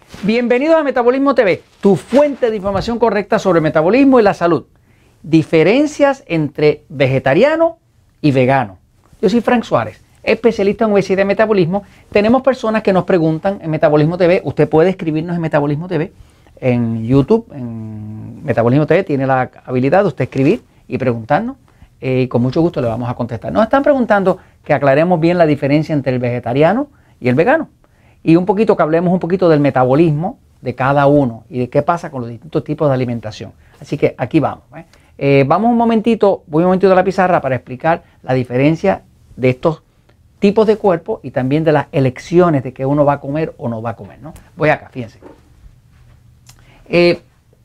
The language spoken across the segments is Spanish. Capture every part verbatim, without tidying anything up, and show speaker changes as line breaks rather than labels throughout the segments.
Bienvenidos a Metabolismo T V, tu fuente de información correcta sobre el metabolismo y la salud. Diferencias entre vegetariano y vegano. Yo soy Frank Suárez, especialista en obesidad y metabolismo. Tenemos personas que nos preguntan en Metabolismo T V. Usted puede escribirnos en Metabolismo T V, en YouTube, en Metabolismo T V. Tiene la habilidad de usted escribir y preguntarnos. Eh, y con mucho gusto le vamos a contestar. Nos están preguntando que aclaremos bien la diferencia entre el vegetariano y el vegano. Y un poquito que hablemos un poquito del metabolismo de cada uno y de qué pasa con los distintos tipos de alimentación. Así que aquí vamos. ¿eh? Eh, vamos un momentito, voy un momentito a la pizarra para explicar la diferencia de estos tipos de cuerpo y también de las elecciones de que uno va a comer o no va a comer, ¿no? Voy acá, fíjense. Eh,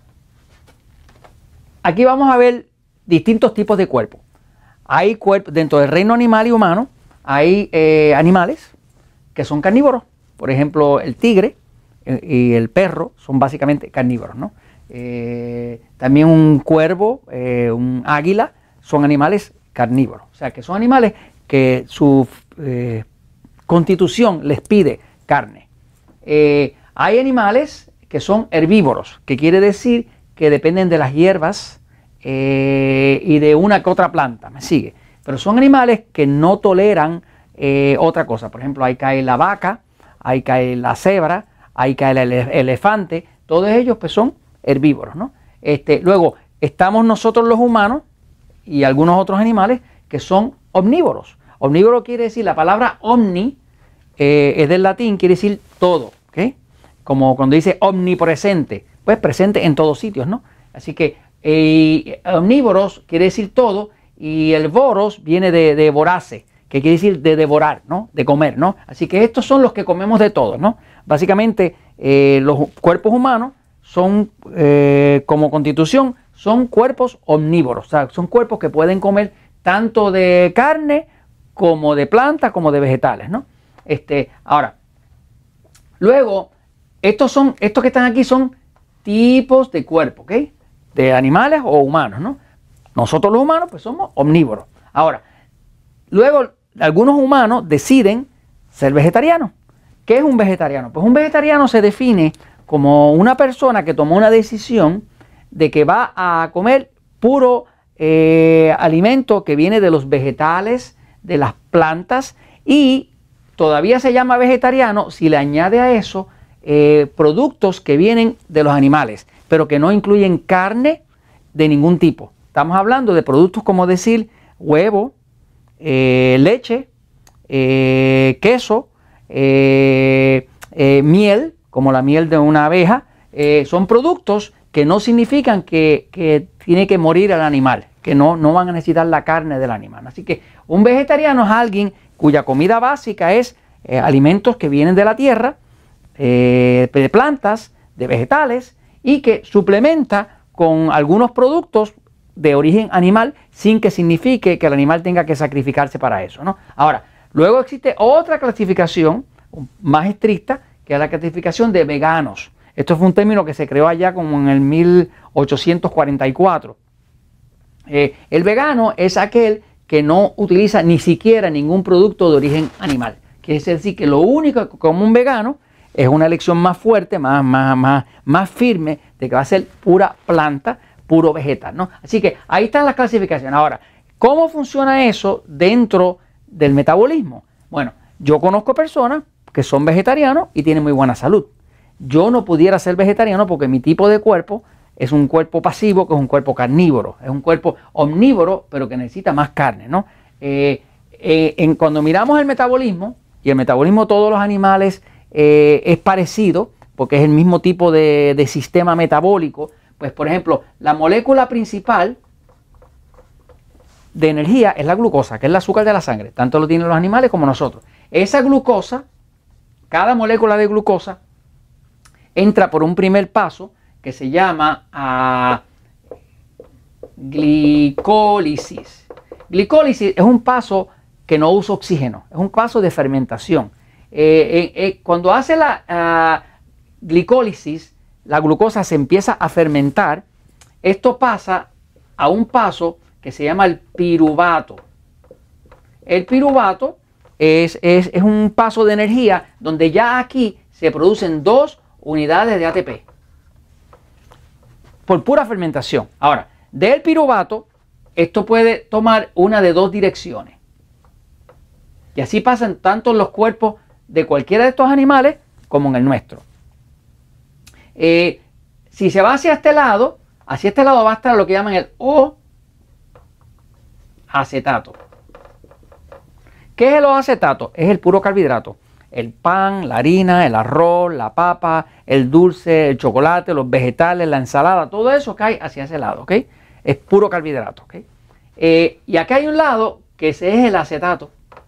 aquí vamos a ver distintos tipos de cuerpo. Hay cuerpos dentro del reino animal y humano, hay eh, animales que son carnívoros. Por ejemplo, el tigre y el perro son básicamente carnívoros, ¿no? Eh, también un cuervo, eh, un águila, son animales carnívoros. O sea, que son animales que su eh, constitución les pide carne. Eh, hay animales que son herbívoros, que quiere decir que dependen de las hierbas eh, y de una que otra planta, ¿me sigue? Pero son animales que no toleran eh, otra cosa. Por ejemplo, ahí cae la vaca, ahí cae la cebra, ahí cae el ele elefante, todos ellos pues son herbívoros, ¿no? Este, luego estamos nosotros los humanos y algunos otros animales que son omnívoros. Omnívoro quiere decir, la palabra omni eh, es del latín, quiere decir todo, ¿ok? Como cuando dice omnipresente, pues presente en todos sitios, ¿no? Así que eh, omnívoros quiere decir todo y el voros viene de, de vorace, que quiere decir de devorar, ¿no? De comer, ¿no? Así que estos son los que comemos de todos, ¿no? Básicamente, eh, los cuerpos humanos son, eh, como constitución, son cuerpos omnívoros. O sea, son cuerpos que pueden comer tanto de carne como de plantas, como de vegetales, ¿no? Este, ahora, luego, estos, son, estos que están aquí son tipos de cuerpo, ¿ok? De animales o humanos, ¿no? Nosotros los humanos, pues somos omnívoros. Ahora, luego, algunos humanos deciden ser vegetarianos. ¿Qué es un vegetariano? Pues un vegetariano se define como una persona que tomó una decisión de que va a comer puro eh, alimento que viene de los vegetales, de las plantas, y todavía se llama vegetariano si le añade a eso eh, productos que vienen de los animales, pero que no incluyen carne de ningún tipo. Estamos hablando de productos como decir huevo, Eh, leche, eh, queso, eh, eh, miel, como la miel de una abeja, eh, son productos que no significan que, que tiene que morir el animal, que no, no van a necesitar la carne del animal. Así que un vegetariano es alguien cuya comida básica es eh, alimentos que vienen de la tierra, eh, de plantas, de vegetales, y que suplementa con algunos productos de origen animal sin que signifique que el animal tenga que sacrificarse para eso, ¿no? Ahora, luego existe otra clasificación más estricta, que es la clasificación de veganos. Esto fue un término que se creó allá como en el mil ochocientos cuarenta y cuatro. Eh, el vegano es aquel que no utiliza ni siquiera ningún producto de origen animal. Quiere decir que lo único que come un vegano es una elección más fuerte, más, más, más, más firme, de que va a ser pura planta, puro vegetal, ¿no? Así que ahí están las clasificaciones. Ahora, ¿cómo funciona eso dentro del metabolismo? Bueno, yo conozco personas que son vegetarianos y tienen muy buena salud. Yo no pudiera ser vegetariano porque mi tipo de cuerpo es un cuerpo pasivo, que es un cuerpo carnívoro, es un cuerpo omnívoro, pero que necesita más carne, ¿no? Eh, eh, en, cuando miramos el metabolismo, y el metabolismo de todos los animales eh, es parecido, porque es el mismo tipo de, de sistema metabólico. Pues, por ejemplo, la molécula principal de energía es la glucosa, que es el azúcar de la sangre. Tanto lo tienen los animales como nosotros. Esa glucosa, cada molécula de glucosa, entra por un primer paso que se llama uh, glicólisis. Glicólisis es un paso que no usa oxígeno, es un paso de fermentación. Eh, eh, eh, cuando hace la uh, glicólisis, la glucosa se empieza a fermentar. Esto pasa a un paso que se llama el piruvato. El piruvato es, es, es un paso de energía donde ya aquí se producen dos unidades de A T P. Por pura fermentación. Ahora, del piruvato, esto puede tomar una de dos direcciones. Y así pasan tanto en los cuerpos de cualquiera de estos animales como en el nuestro. Eh, si se va hacia este lado, hacia este lado va a estar lo que llaman el O-acetato. ¿Qué es el O-acetato? Es el puro carbohidrato. El pan, la harina, el arroz, la papa, el dulce, el chocolate, los vegetales, la ensalada, todo eso cae hacia ese lado, ¿ok? Es puro carbohidrato, ¿ok? Eh, y acá hay un lado que ese es el acetato.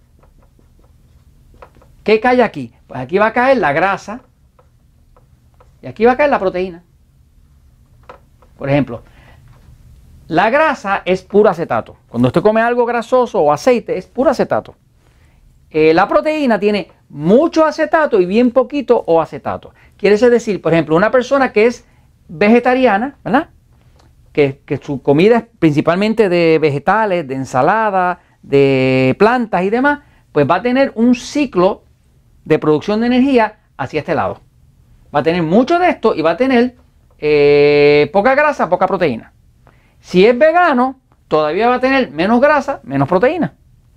¿Qué cae aquí? Pues aquí va a caer la grasa y aquí va a caer la proteína. Por ejemplo, la grasa es puro acetato. Cuando usted come algo grasoso o aceite, es puro acetato. Eh, la proteína tiene mucho acetato y bien poquito o acetato. Quiere decir, por ejemplo, una persona que es vegetariana, ¿verdad? Que, que su comida es principalmente de vegetales, de ensalada, de plantas y demás, pues va a tener un ciclo de producción de energía hacia este lado. Va a tener mucho de esto y va a tener eh, poca grasa, poca proteína. Si es vegano, todavía va a tener menos grasa, menos proteína.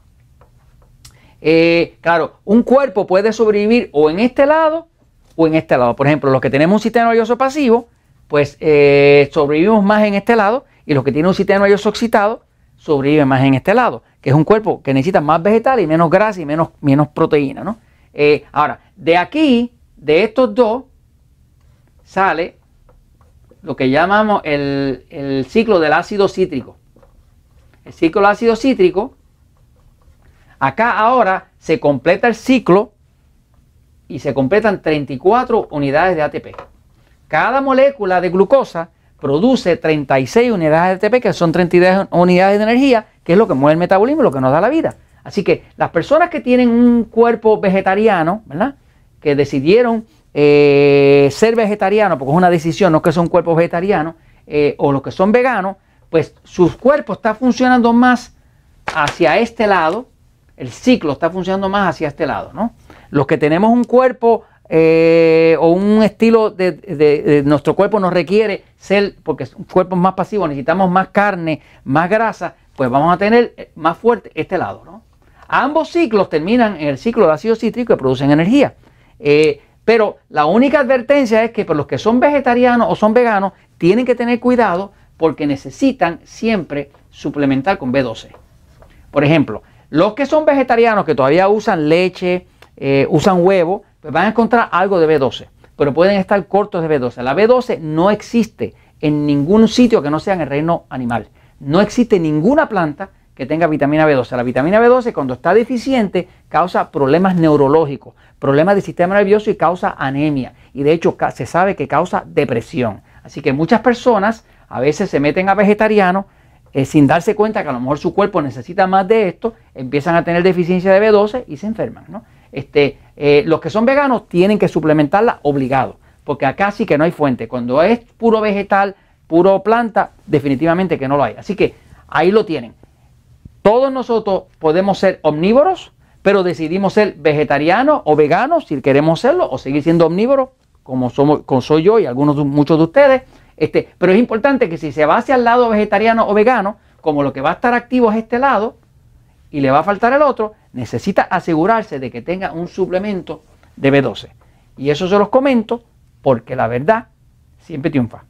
Eh, claro, un cuerpo puede sobrevivir o en este lado o en este lado. Por ejemplo, los que tenemos un sistema nervioso pasivo, pues eh, sobrevivimos más en este lado, y los que tienen un sistema nervioso excitado sobreviven más en este lado, que es un cuerpo que necesita más vegetal y menos grasa y menos, menos proteína, ¿no? Eh, ahora, de aquí, de estos dos, sale lo que llamamos el, el ciclo del ácido cítrico. El ciclo del ácido cítrico, acá ahora se completa el ciclo y se completan treinta y cuatro unidades de A T P. Cada molécula de glucosa produce treinta y seis unidades de A T P, que son treinta y dos unidades de energía, que es lo que mueve el metabolismo y lo que nos da la vida. Así que las personas que tienen un cuerpo vegetariano, ¿verdad?, que decidieron eh, ser vegetarianos, porque es una decisión, no que son cuerpos vegetarianos, eh, o los que son veganos, pues su cuerpo está funcionando más hacia este lado, el ciclo está funcionando más hacia este lado, ¿no? Los que tenemos un cuerpo eh, o un estilo de, de, de nuestro cuerpo nos requiere ser, porque son cuerpos más pasivos, necesitamos más carne, más grasa, pues vamos a tener más fuerte este lado, ¿no? Ambos ciclos terminan en el ciclo de ácido cítrico y producen energía. Eh, pero la única advertencia es que por los que son vegetarianos o son veganos tienen que tener cuidado porque necesitan siempre suplementar con B doce. Por ejemplo, los que son vegetarianos que todavía usan leche, eh, usan huevo, pues van a encontrar algo de B doce, pero pueden estar cortos de B doce. La B doce no existe en ningún sitio que no sea en el reino animal. No existe ninguna planta que tenga vitamina B doce. La vitamina B doce, cuando está deficiente, causa problemas neurológicos, problemas del sistema nervioso y causa anemia. Y de hecho se sabe que causa depresión. Así que muchas personas a veces se meten a vegetarianos eh, sin darse cuenta que a lo mejor su cuerpo necesita más de esto, empiezan a tener deficiencia de B doce y se enferman, ¿no? Este, eh, los que son veganos tienen que suplementarla obligado, porque acá sí que no hay fuente. Cuando es puro vegetal, puro planta, definitivamente que no lo hay. Así que ahí lo tienen. Todos nosotros podemos ser omnívoros, pero decidimos ser vegetarianos o veganos si queremos serlo, o seguir siendo omnívoros como, somos, como soy yo y algunos muchos de ustedes. Este, pero es importante que si se va hacia el lado vegetariano o vegano, como lo que va a estar activo es este lado y le va a faltar el otro, necesita asegurarse de que tenga un suplemento de B doce. Y eso se los comento porque la verdad siempre triunfa.